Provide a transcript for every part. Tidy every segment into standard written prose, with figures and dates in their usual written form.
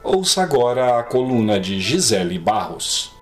Ouça agora a coluna de Gisele Barros.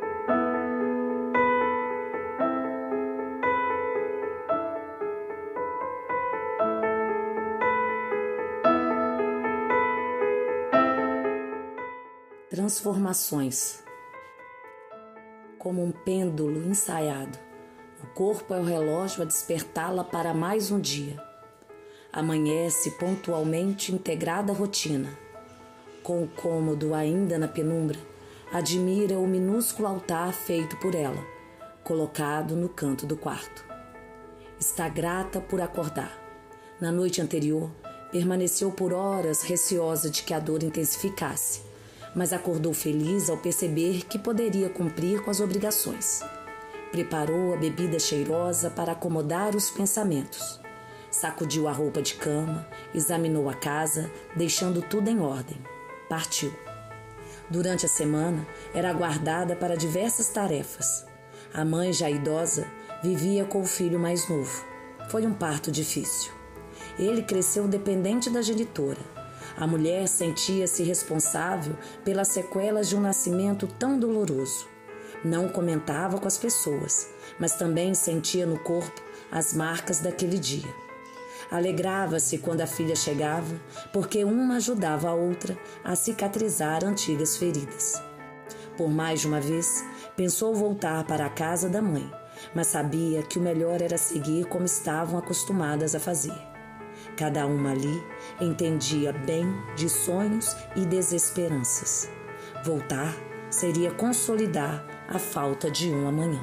Transformações. Como um pêndulo ensaiado, o corpo é o relógio a despertá-la para mais um dia. Amanhece pontualmente integrada à rotina. Com o cômodo ainda na penumbra, admira o minúsculo altar feito por ela, colocado no canto do quarto. Está grata por acordar. Na noite anterior, permaneceu por horas receosa de que a dor intensificasse, mas acordou feliz ao perceber que poderia cumprir com as obrigações. Preparou a bebida cheirosa para acomodar os pensamentos. Sacudiu a roupa de cama, examinou a casa, deixando tudo em ordem. Partiu. Durante a semana, era aguardada para diversas tarefas. A mãe, já idosa, vivia com o filho mais novo. Foi um parto difícil. Ele cresceu dependente da genitora. A mulher sentia-se responsável pelas sequelas de um nascimento tão doloroso. Não comentava com as pessoas, mas também sentia no corpo as marcas daquele dia. Alegrava-se quando a filha chegava, porque uma ajudava a outra a cicatrizar antigas feridas. Por mais de uma vez, pensou voltar para a casa da mãe, mas sabia que o melhor era seguir como estavam acostumadas a fazer. Cada uma ali entendia bem de sonhos e desesperanças. Voltar seria consolidar a falta de um amanhã.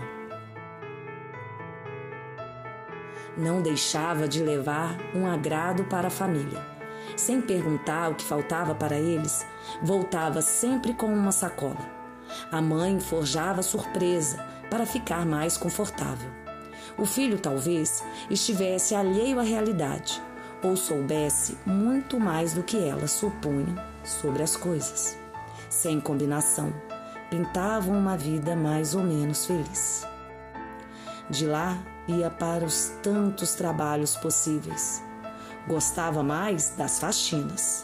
Não deixava de levar um agrado para a família. Sem perguntar o que faltava para eles, voltava sempre com uma sacola. A mãe forjava surpresa para ficar mais confortável. O filho talvez estivesse alheio à realidade ou soubesse muito mais do que ela supunha sobre as coisas. Sem combinação, pintavam uma vida mais ou menos feliz. De lá, ia para os tantos trabalhos possíveis. Gostava mais das faxinas.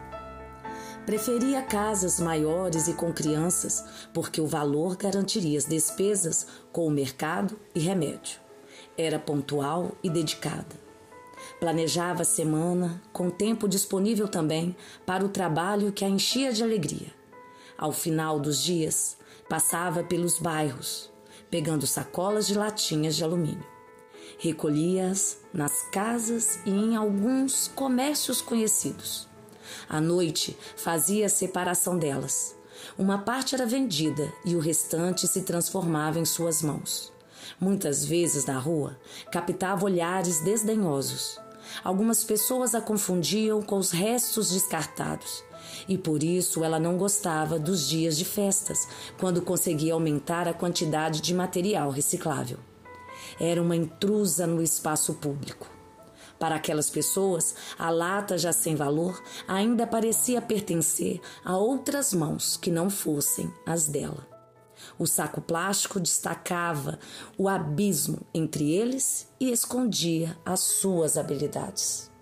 Preferia casas maiores e com crianças, porque o valor garantiria as despesas com o mercado e remédio. Era pontual e dedicada. Planejava a semana, com tempo disponível também para o trabalho que a enchia de alegria. Ao final dos dias, passava pelos bairros, pegando sacolas de latinhas de alumínio. Recolhia-as nas casas e em alguns comércios conhecidos. À noite, fazia a separação delas. Uma parte era vendida e o restante se transformava em suas mãos. Muitas vezes na rua, captava olhares desdenhosos. Algumas pessoas a confundiam com os restos descartados. E por isso ela não gostava dos dias de festas, quando conseguia aumentar a quantidade de material reciclável. Era uma intrusa no espaço público. Para aquelas pessoas, a lata já sem valor ainda parecia pertencer a outras mãos que não fossem as dela. O saco plástico destacava o abismo entre eles e escondia as suas habilidades.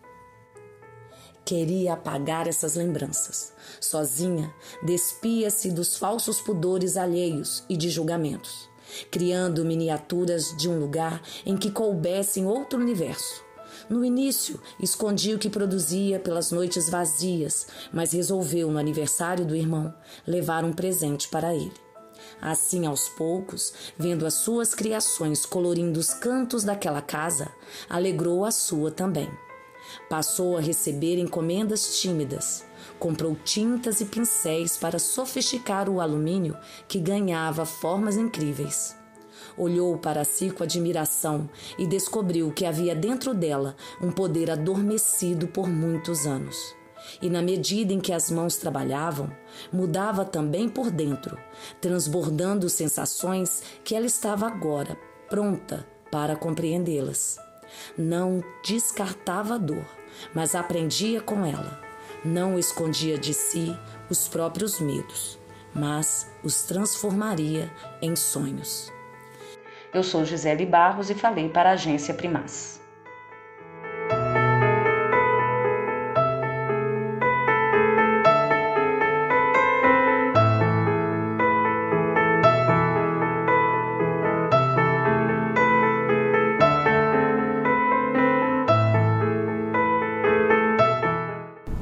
Queria apagar essas lembranças. Sozinha, despia-se dos falsos pudores alheios e de julgamentos, criando miniaturas de um lugar em que coubesse em outro universo. No início, escondia o que produzia pelas noites vazias, mas resolveu, no aniversário do irmão, levar um presente para ele. Assim, aos poucos, vendo as suas criações colorindo os cantos daquela casa, alegrou a sua também. Passou a receber encomendas tímidas. Comprou tintas e pincéis para sofisticar o alumínio que ganhava formas incríveis. Olhou para si com admiração e descobriu que havia dentro dela um poder adormecido por muitos anos. E na medida em que as mãos trabalhavam, mudava também por dentro, transbordando sensações que ela estava agora pronta para compreendê-las. Não descartava a dor, mas aprendia com ela. Não escondia de si os próprios medos, mas os transformaria em sonhos. Eu sou Gisele Barros e falei para a Agência Primaz.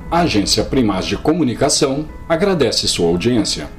A Agência Primaz de Comunicação agradece sua audiência.